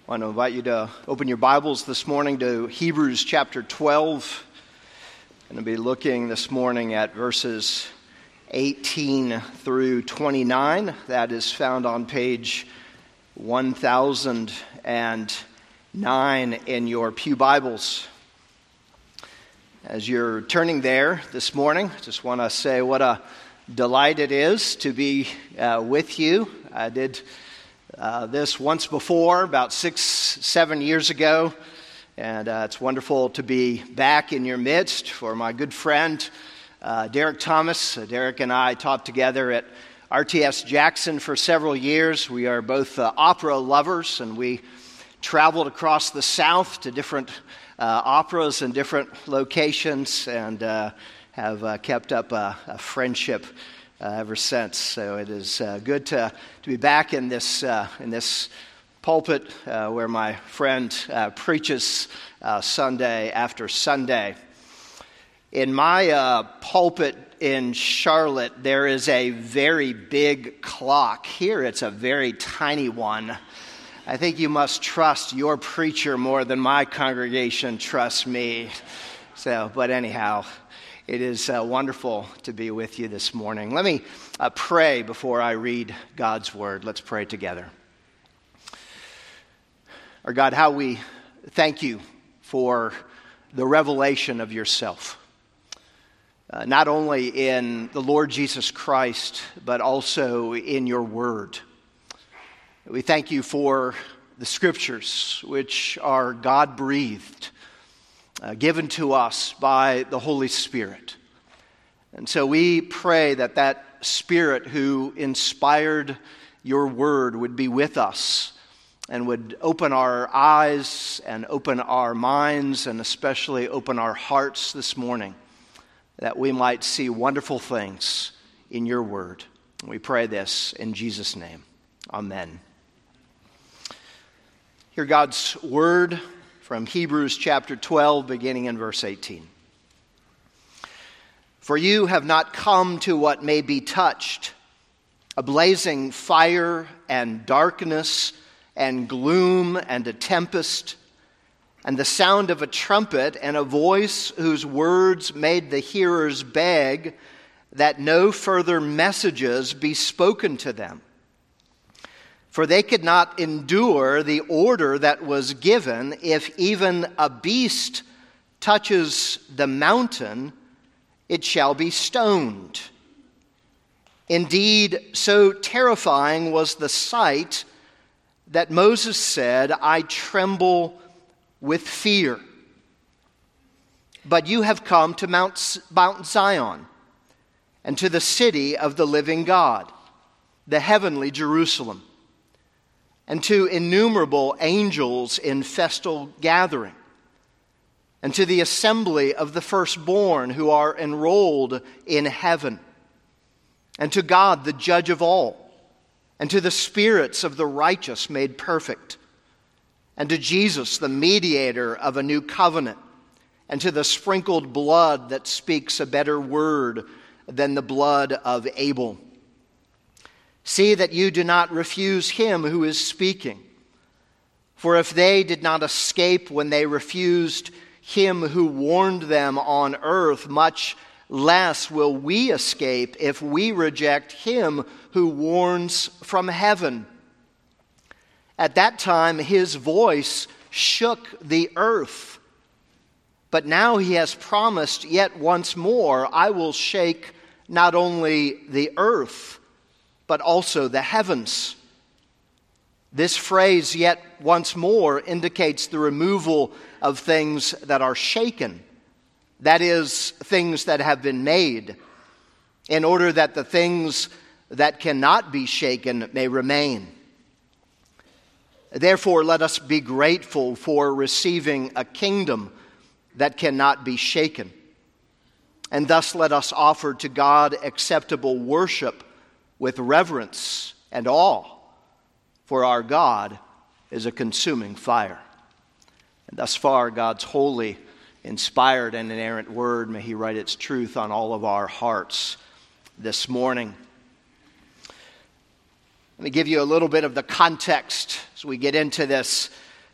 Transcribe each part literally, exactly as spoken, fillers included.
I want to invite you to open your Bibles this morning to Hebrews chapter twelve. I'm going to be looking this morning at verses eighteen through twenty-nine. That is found on page one thousand nine in your pew Bibles. As you're turning there this morning, I just want to say what a delight it is to be uh, with you. I did Uh, this once before, about six, seven years ago, and uh, it's wonderful to be back in your midst. For my good friend, uh, Derek Thomas. Uh, Derek and I taught together at R T S Jackson for several years. We are both uh, opera lovers, and we traveled across the South to different uh, operas and different locations, and uh, have uh, kept up a, a friendship Uh, ever since. So it is uh, good to to be back in this uh, in this pulpit uh, where my friend uh, preaches uh, Sunday after Sunday. In my uh, pulpit in Charlotte, there is a very big clock. Here, it's a very tiny one. I think you must trust your preacher more than my congregation trusts me. So, but anyhow. It is uh, wonderful to be with you this morning. Let me uh, pray before I read God's word. Let's pray together. Our God, how we thank you for the revelation of yourself, uh, not only in the Lord Jesus Christ, but also in your word. We thank you for the scriptures, which are God-breathed, Uh, given to us by the Holy Spirit. And so we pray that that Spirit who inspired your word would be with us and would open our eyes and open our minds and especially open our hearts this morning, that we might see wonderful things in your word. We pray this in Jesus' name. Amen. Hear God's word from Hebrews chapter twelve, beginning in verse eighteen. For you have not come to what may be touched, a blazing fire and darkness and gloom and a tempest, and the sound of a trumpet and a voice whose words made the hearers beg that no further messages be spoken to them. For they could not endure the order that was given, if even a beast touches the mountain, it shall be stoned. Indeed, so terrifying was the sight that Moses said, I tremble with fear. But you have come to Mount, Mount Zion, and to the city of the living God, the heavenly Jerusalem, and to innumerable angels in festal gathering, and to the assembly of the firstborn who are enrolled in heaven, and to God, the judge of all, and to the spirits of the righteous made perfect, and to Jesus, the mediator of a new covenant, and to the sprinkled blood that speaks a better word than the blood of Abel. See that you do not refuse him who is speaking. For if they did not escape when they refused him who warned them on earth, much less will we escape if we reject him who warns from heaven. At that time his voice shook the earth. But now he has promised yet once more, I will shake not only the earth, but also the heavens. This phrase, yet once more, indicates the removal of things that are shaken. That is, things that have been made, in order that the things that cannot be shaken may remain. Therefore, let us be grateful for receiving a kingdom that cannot be shaken. And thus let us offer to God acceptable worship with reverence and awe, for our God is a consuming fire. And thus far, God's holy, inspired, and inerrant word, may he write its truth on all of our hearts this morning. Let me give you a little bit of the context as we get into this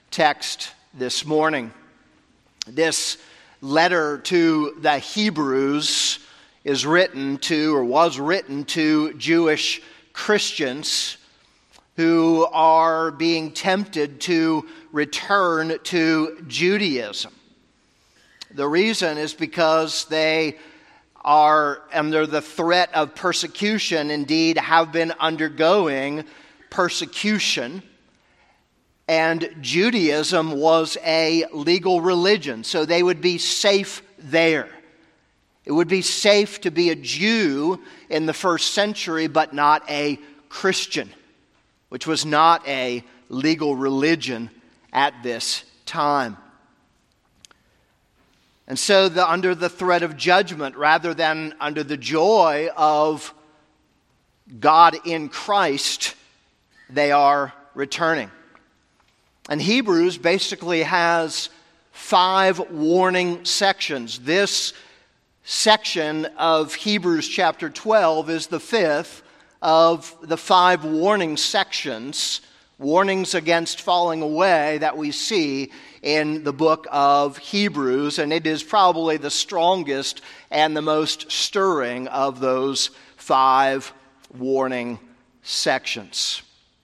text this morning. This letter to the Hebrews is written to, or was written to, Jewish Christians who are being tempted to return to Judaism. The reason is because they are under the threat of persecution, indeed have been undergoing persecution. And Judaism was a legal religion, so they would be safe there. It would be safe to be a Jew in the first century, but not a Christian, which was not a legal religion at this time. And so the, under the threat of judgment, rather than under the joy of God in Christ, they are returning. And Hebrews basically has five warning sections. This section of Hebrews chapter twelve is the fifth of the five warning sections, warnings against falling away, that we see in the book of Hebrews. And it is probably the strongest and the most stirring of those five warning sections.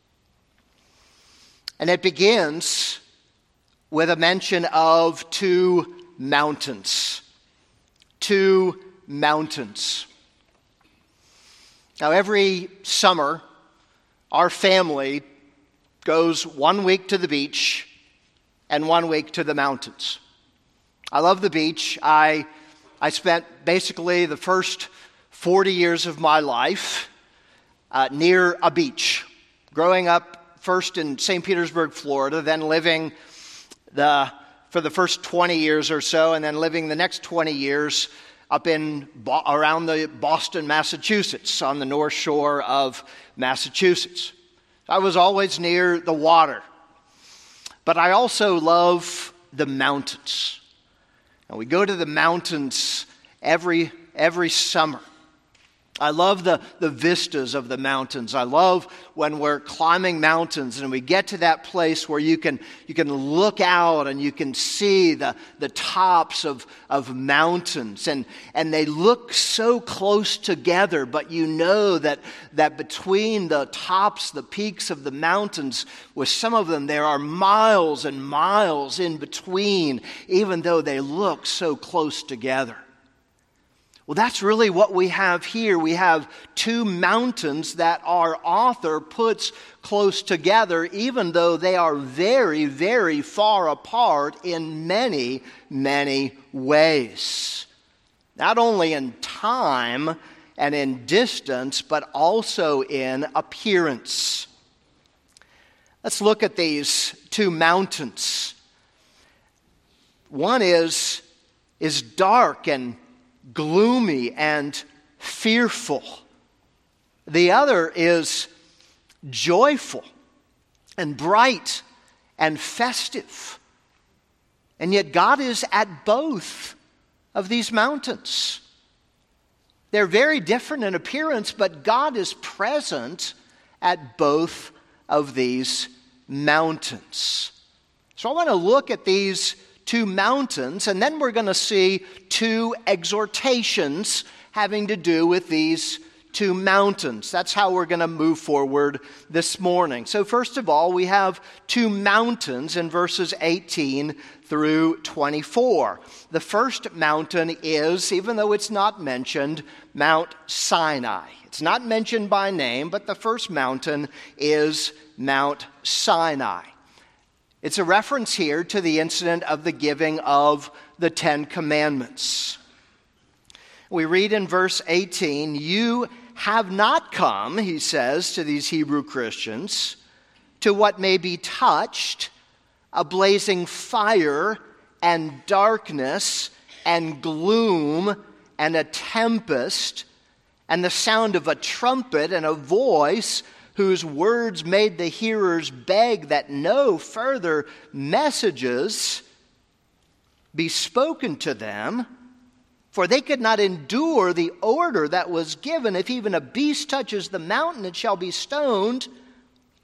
And it begins with a mention of two mountains. Two mountains. Now, every summer, our family goes one week to the beach and one week to the mountains. I love the beach. I, I spent basically the first forty years of my life uh, near a beach, growing up first in Saint Petersburg, Florida, then living the for the first twenty years or so, and then living the next twenty years up in around the Boston, Massachusetts, on the North Shore of Massachusetts. I was always near the water, but I also love the mountains. And we go to the mountains every every summer. I love the, the vistas of the mountains. I love when we're climbing mountains and we get to that place where you can you can look out and you can see the, the tops of, of mountains. And, and they look so close together, but you know that, that between the tops, the peaks of the mountains, with some of them there are miles and miles in between, even though they look so close together. Well, that's really what we have here. We have two mountains that our author puts close together, even though they are very, very far apart in many, many ways. Not only in time and in distance, but also in appearance. Let's look at these two mountains. One is, is dark and gloomy and fearful. The other is joyful and bright and festive. And yet God is at both of these mountains. They're very different in appearance, but God is present at both of these mountains. So I want to look at these two mountains, and then we're going to see two exhortations having to do with these two mountains. That's how we're going to move forward this morning. So first of all, we have two mountains in verses eighteen through twenty-four. The first mountain is, even though it's not mentioned, Mount Sinai. It's not mentioned by name, but the first mountain is Mount Sinai. It's a reference here to the incident of the giving of the Ten Commandments. We read in verse eighteen, "You have not come," he says to these Hebrew Christians, "to what may be touched, a blazing fire and darkness and gloom and a tempest and the sound of a trumpet and a voice whose words made the hearers beg that no further messages be spoken to them, for they could not endure the order that was given, if even a beast touches the mountain, it shall be stoned.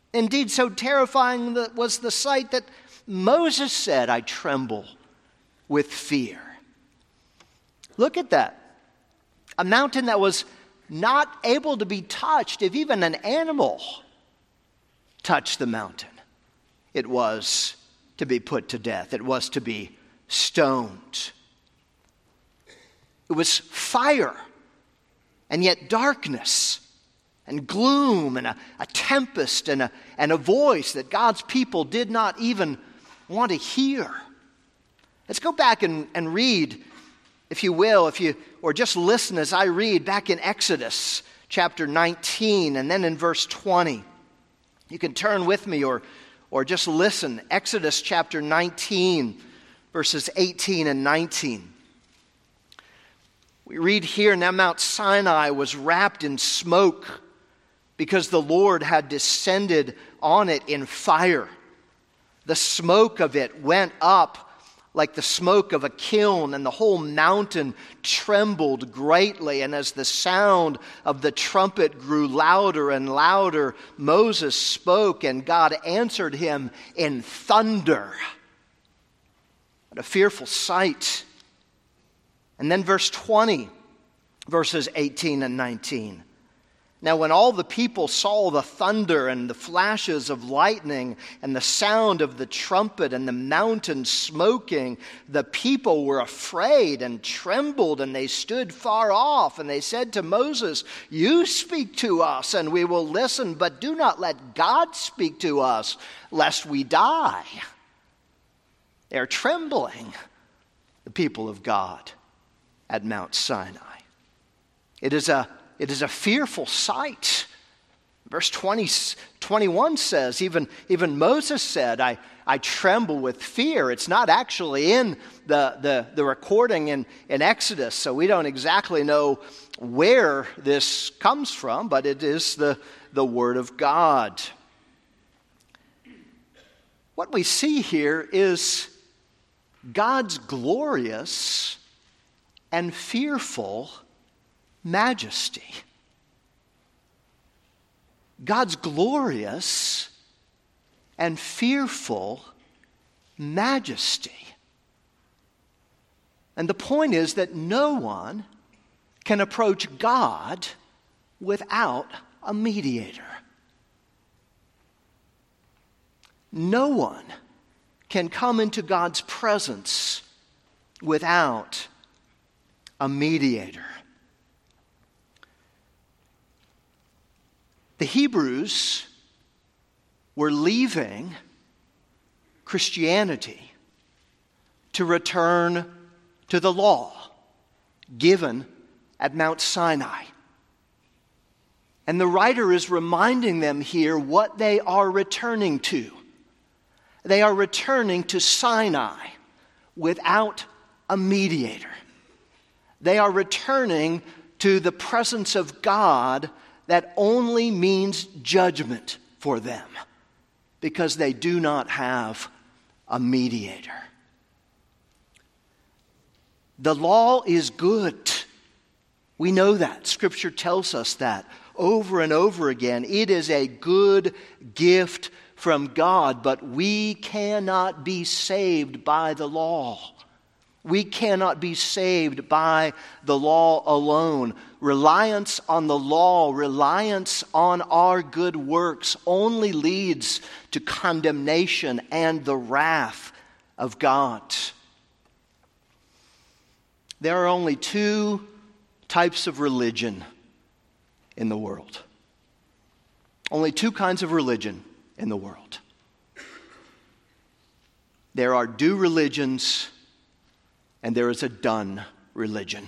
Indeed, so terrifying was the sight that Moses said, "I tremble with fear." Look at that. A mountain that was not able to be touched. If even an animal touched the mountain, it was to be put to death. It was to be stoned. It was fire, and yet darkness and gloom and a, a tempest and a, and a voice that God's people did not even want to hear. Let's go back and, and read, if you will, if you or just listen as I read back in Exodus chapter nineteen and then in verse twenty. You can turn with me or, or just listen. Exodus chapter nineteen, verses eighteen and nineteen. We read here, "Now Mount Sinai was wrapped in smoke because the Lord had descended on it in fire. The smoke of it went up like the smoke of a kiln, and the whole mountain trembled greatly. And as the sound of the trumpet grew louder and louder, Moses spoke, and God answered him in thunder." What a fearful sight. And then verse twenty, verses eighteen and nineteen. "Now when all the people saw the thunder and the flashes of lightning and the sound of the trumpet and the mountain smoking, the people were afraid and trembled, and they stood far off. And they said to Moses, 'You speak to us and we will listen, but do not let God speak to us, lest we die.'" They are trembling, the people of God at Mount Sinai. It is a It is a fearful sight. Verse twenty, twenty-one says, even, even Moses said, I, I tremble with fear. It's not actually in the, the, the recording in, in Exodus, so we don't exactly know where this comes from, but it is the, the Word of God. What we see here is God's glorious and fearful majesty. God's glorious and fearful majesty. And the point is that no one can approach God without a mediator. No one can come into God's presence without a mediator. The Hebrews were leaving Christianity to return to the law given at Mount Sinai. And the writer is reminding them here what they are returning to. They are returning to Sinai without a mediator. They are returning to the presence of God that only means judgment for them because they do not have a mediator. The law is good. We know that. Scripture tells us that over and over again. It is a good gift from God, but we cannot be saved by the law. We cannot be saved by the law alone. Reliance on the law, reliance on our good works only leads to condemnation and the wrath of God. There are only two types of religion in the world. Only two kinds of religion in the world. There are do religions and there is a done religion.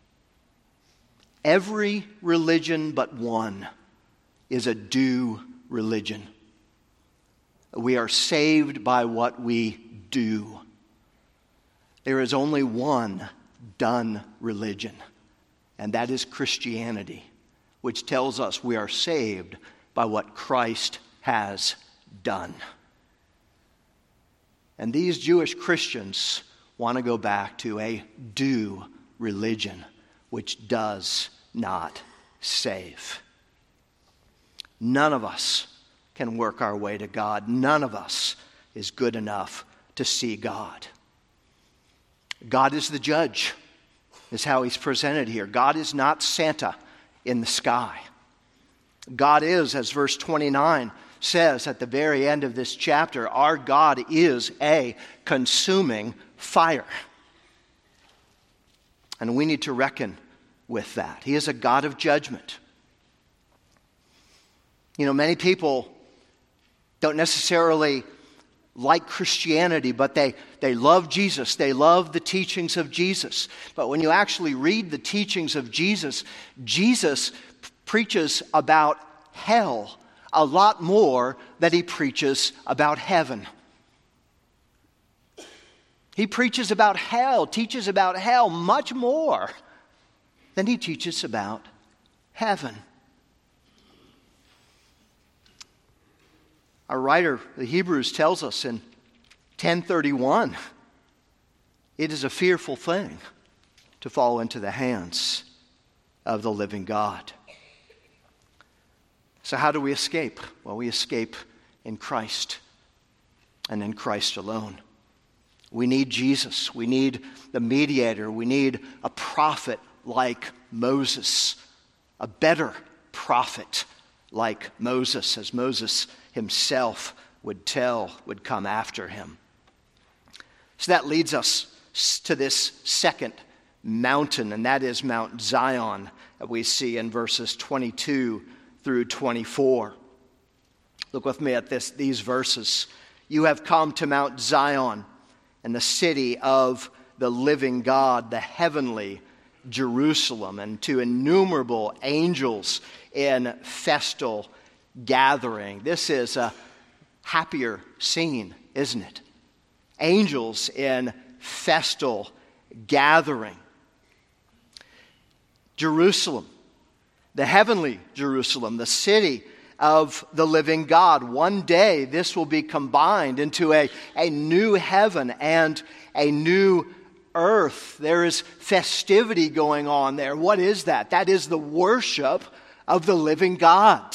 Every religion but one is a do religion. We are saved by what we do. There is only one done religion, and that is Christianity, which tells us we are saved by what Christ has done. And these Jewish Christians want to go back to a do religion, which does not save. None of us can work our way to God. None of us is good enough to see God. God is the judge, is how he's presented here. God is not Santa in the sky. God is, as verse twenty-nine says at the very end of this chapter, our God is a consuming fire. And we need to reckon with that. He is a God of judgment. You know, many people don't necessarily like Christianity, but they, they love Jesus. They love the teachings of Jesus. But when you actually read the teachings of Jesus, Jesus preaches about hell a lot more than he preaches about heaven. He preaches about hell, teaches about hell much more than he teaches about heaven. Our writer, the Hebrews, tells us in ten thirty-one, it is a fearful thing to fall into the hands of the living God. So how do we escape? Well, we escape in Christ and in Christ alone. We need Jesus. We need the mediator. We need a prophet like Moses, a better prophet like Moses, as Moses himself would tell, would come after him. So that leads us to this second mountain, and that is Mount Zion, that we see in verses twenty-two through twenty-four. Look with me at this, these verses. You have come to Mount Zion, and the city of the living God, the heavenly Jerusalem, and to innumerable angels in festal gathering. This is a happier scene, isn't it? Angels in festal gathering. Jerusalem, the heavenly Jerusalem, the city of the living God. One day this will be combined into a, a new heaven and a new earth. There is festivity going on there. What is that? That is the worship of the living God.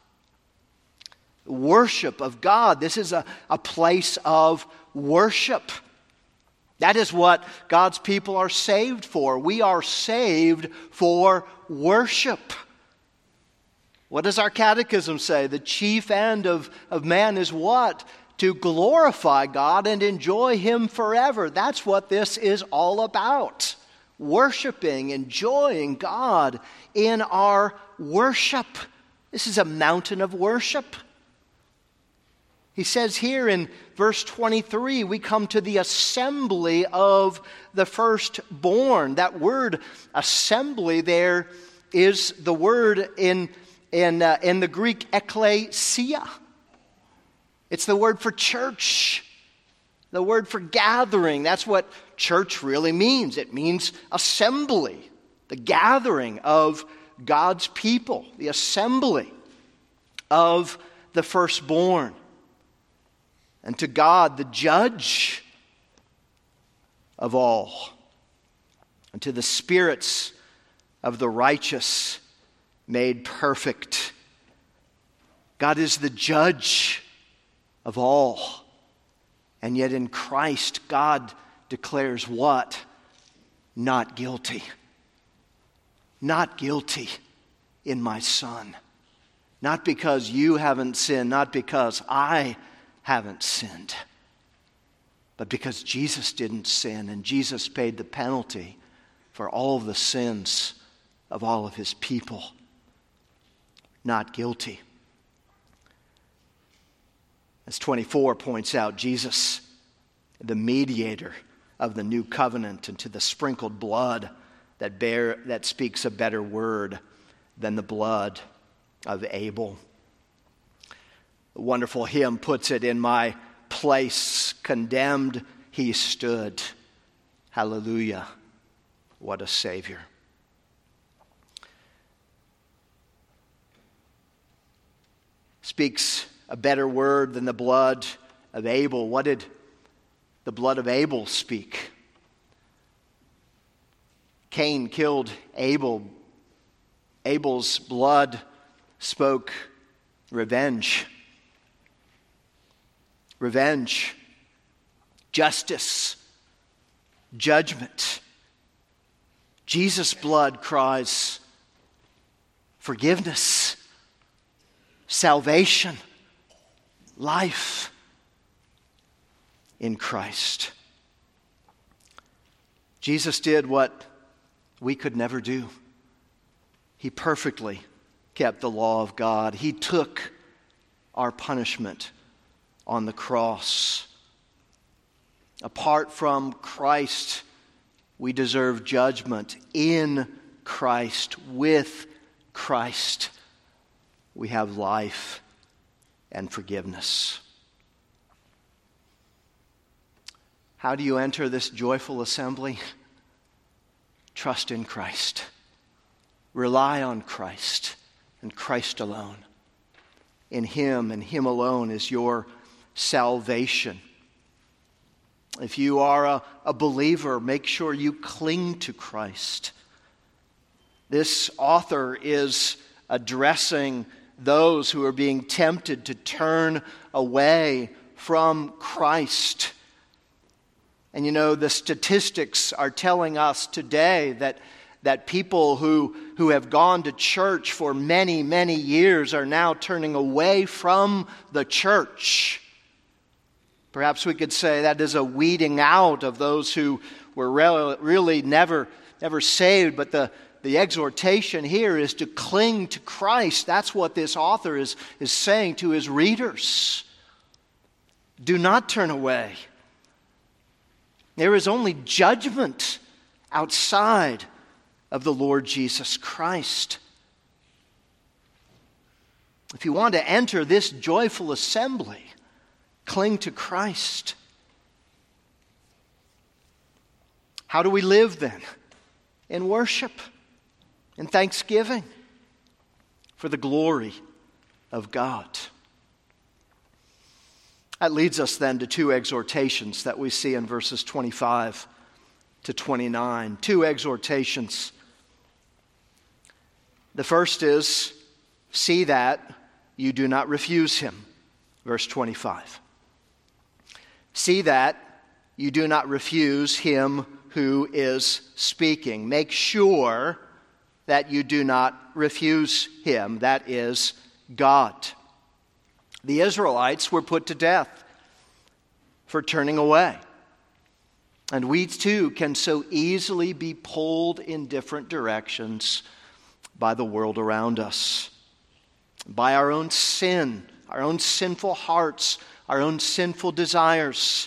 Worship of God. This is a, a place of worship. That is what God's people are saved for. We are saved for worship. What does our catechism say? The chief end of, of man is what? To glorify God and enjoy him forever. That's what this is all about. Worshiping, enjoying God in our worship. This is a mountain of worship. He says here in verse twenty-three, we come to the assembly of the firstborn. That word assembly there is the word in, in, uh, in the Greek ekklesia. It's the word for church, the word for gathering. That's what church really means. It means assembly, the gathering of God's people, the assembly of the firstborn. And to God, the judge of all, and to the spirits of the righteous made perfect. God is the judge of all. And yet in Christ, God declares what? Not guilty. Not guilty in my Son. Not because you haven't sinned, not because I haven't sinned, but because Jesus didn't sin and Jesus paid the penalty for all of the sins of all of his people. Not guilty. As twenty-four points out, Jesus, the mediator of the new covenant, and to the sprinkled blood that bear that speaks a better word than the blood of Abel. The wonderful hymn puts it, in my place condemned he stood. Hallelujah, what a Savior. Speaks a better word than the blood of Abel. What did the blood of Abel speak? Cain killed Abel. Abel's blood spoke revenge. revenge, justice, judgment. Jesus' blood cries forgiveness, salvation, life in Christ. Jesus did what we could never do. He perfectly kept the law of God. He took our punishment on the cross. Apart from Christ, we deserve judgment. In Christ, with Christ, we have life and forgiveness. How do you enter this joyful assembly? Trust in Christ. Rely on Christ and Christ alone. In Him and Him alone is your salvation. If you are a, a believer, make sure you cling to Christ. This author is addressing those who are being tempted to turn away from Christ. And you know, the statistics are telling us today that, that people who, who have gone to church for many, many years are now turning away from the church. Perhaps we could say that is a weeding out of those who were really, really never, never saved. But the, the exhortation here is to cling to Christ. That's what this author is, is saying to his readers. Do not turn away. There is only judgment outside of the Lord Jesus Christ. If you want to enter this joyful assembly, cling to Christ. How do we live then? In worship, in thanksgiving, for the glory of God. That leads us then to two exhortations that we see in verses twenty-five to twenty-nine. Two exhortations. The first is, see that you do not refuse Him. Verse twenty-five. See that you do not refuse Him who is speaking. Make sure that you do not refuse Him. That is God. The Israelites were put to death for turning away. And we too can so easily be pulled in different directions by the world around us, by our own sin, our own sinful hearts, our own sinful desires.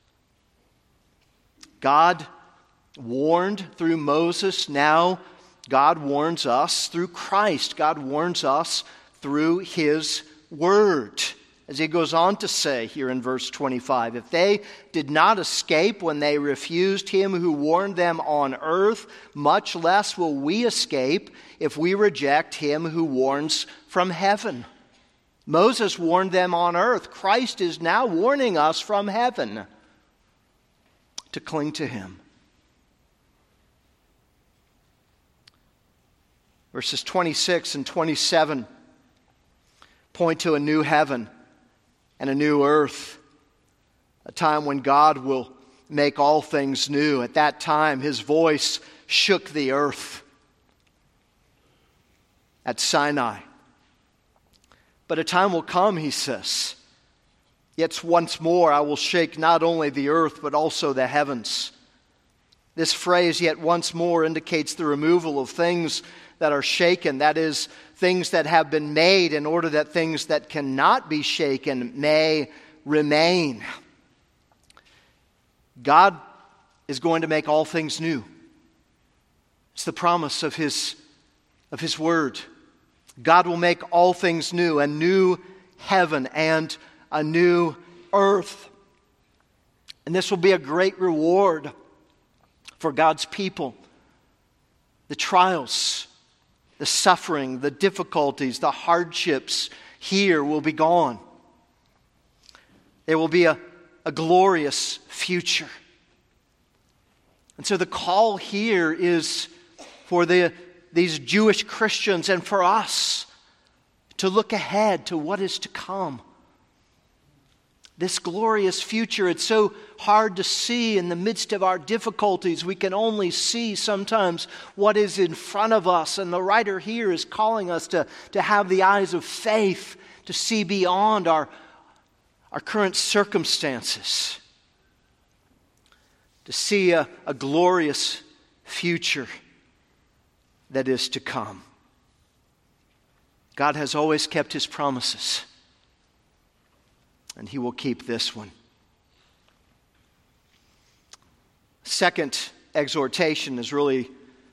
God warned through Moses. Now God warns us through Christ. God warns us through His Word. As He goes on to say here in verse twenty-five, if they did not escape when they refused Him who warned them on earth, much less will we escape if we reject Him who warns from heaven. Moses warned them on earth. Christ is now warning us from heaven to cling to Him. Verses twenty-six and twenty-seven point to a new heaven and a new earth, a time when God will make all things new. At that time, His voice shook the earth at Sinai. But a time will come, He says, yet once more I will shake not only the earth but also the heavens. This phrase, yet once more, indicates the removal of things that are shaken, that is, things that have been made in order that things that cannot be shaken may remain. God is going to make all things new. It's the promise of His, of His Word. God will make all things new, a new heaven and a new earth. And this will be a great reward for God's people. The trials, the suffering, the difficulties, the hardships here will be gone. There will be a, a glorious future. And so the call here is for the, these Jewish Christians and for us to look ahead to what is to come. This glorious future, it's so hard to see in the midst of our difficulties. We can only see sometimes what is in front of us. And the writer here is calling us to, to have the eyes of faith, to see beyond our, our current circumstances, to see a, a glorious future that is to come. God has always kept His promises, and He will keep this one. Second exhortation is really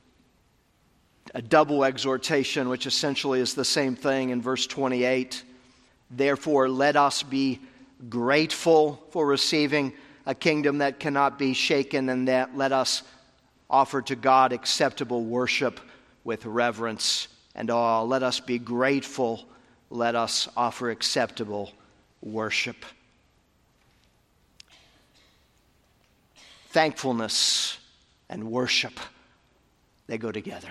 a double exhortation, which essentially is the same thing in verse twenty-eight. Therefore, let us be grateful for receiving a kingdom that cannot be shaken, and that let us offer to God acceptable worship with reverence and awe. Let us be grateful. Let us offer acceptable worship. Thankfulness and worship, they go together.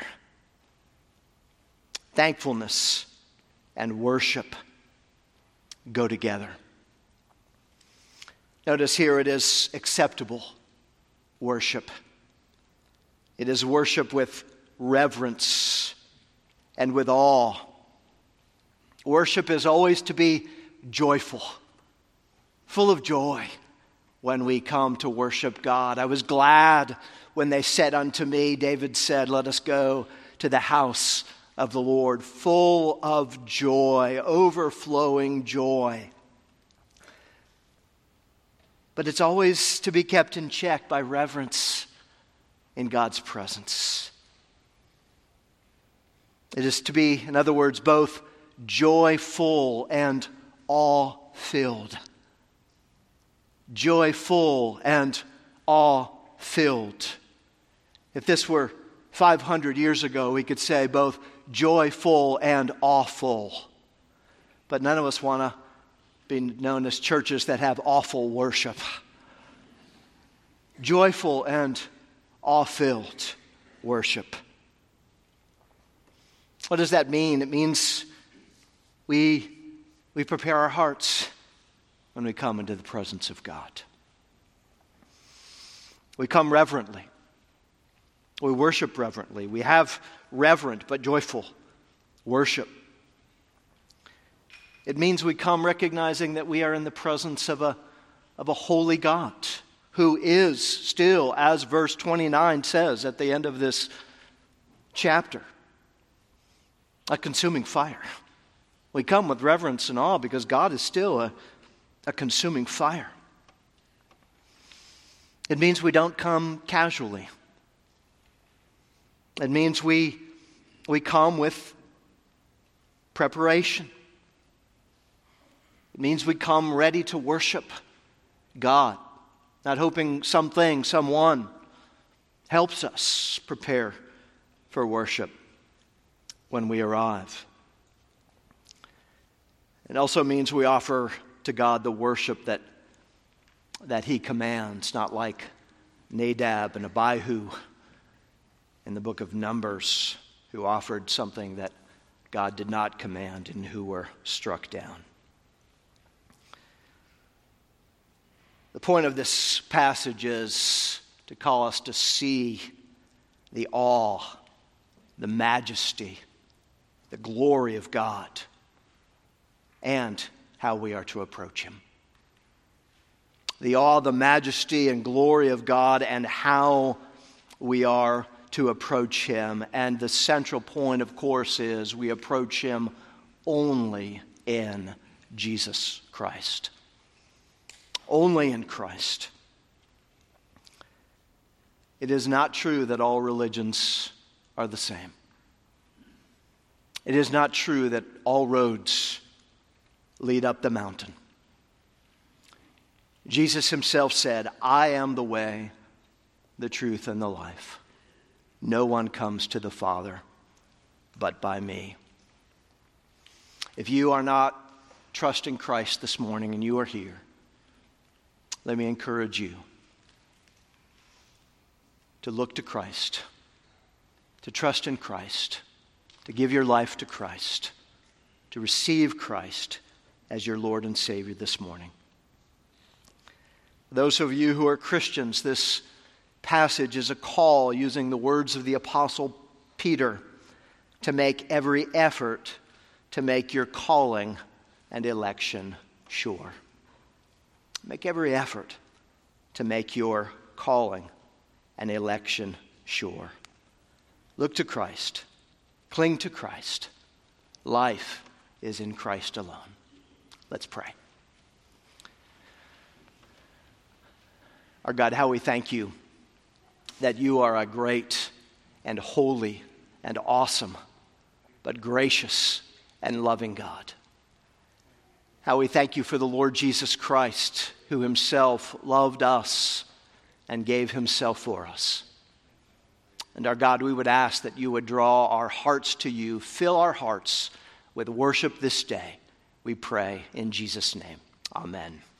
Thankfulness and worship go together. Notice here it is acceptable worship. It is worship with reverence and with awe. Worship is always to be joyful, full of joy when we come to worship God. I was glad when they said unto me, David said, let us go to the house of the Lord, full of joy, overflowing joy. But it's always to be kept in check by reverence in God's presence. It is to be, in other words, both joyful and awe-filled. Joyful and awe-filled. If this were five hundred years ago, we could say both joyful and awful. But none of us want to be known as churches that have awful worship. Joyful and awe-filled worship. What does that mean? It means we, we prepare our hearts when we come into the presence of God. We come reverently. We worship reverently. We have reverent but joyful worship. It means we come recognizing that we are in the presence of a, of a holy God who is still, as verse twenty-nine says at the end of this chapter, a consuming fire. We come with reverence and awe because God is still a, a consuming fire. It means we don't come casually. It means we, we come with preparation. It means we come ready to worship God, not hoping something, someone helps us prepare for worship when we arrive. It also means we offer to God the worship that, that He commands, not like Nadab and Abihu in the book of Numbers, who offered something that God did not command and who were struck down. The point of this passage is to call us to see the awe, the majesty, the glory of God, and how we are to approach Him. The awe, the majesty, and glory of God, and how we are to approach Him. And the central point, of course, is we approach Him only in Jesus Christ. Only in Christ. It is not true that all religions are the same. It is not true that all roads lead up the mountain. Jesus Himself said, I am the way, the truth, and the life. No one comes to the Father but by me. If you are not trusting Christ this morning and you are here, let me encourage you to look to Christ, to trust in Christ, to give your life to Christ, to receive Christ as your Lord and Savior this morning. Those of you who are Christians, this passage is a call, using the words of the Apostle Peter, to make every effort to make your calling and election sure. Make every effort to make your calling and election sure. Look to Christ. Cling to Christ. Life is in Christ alone. Let's pray. Our God, how we thank you that you are a great and holy and awesome, but gracious and loving God. How we thank you for the Lord Jesus Christ, who himself loved us and gave himself for us. And our God, we would ask that you would draw our hearts to you, fill our hearts with worship this day. We pray in Jesus' name. Amen.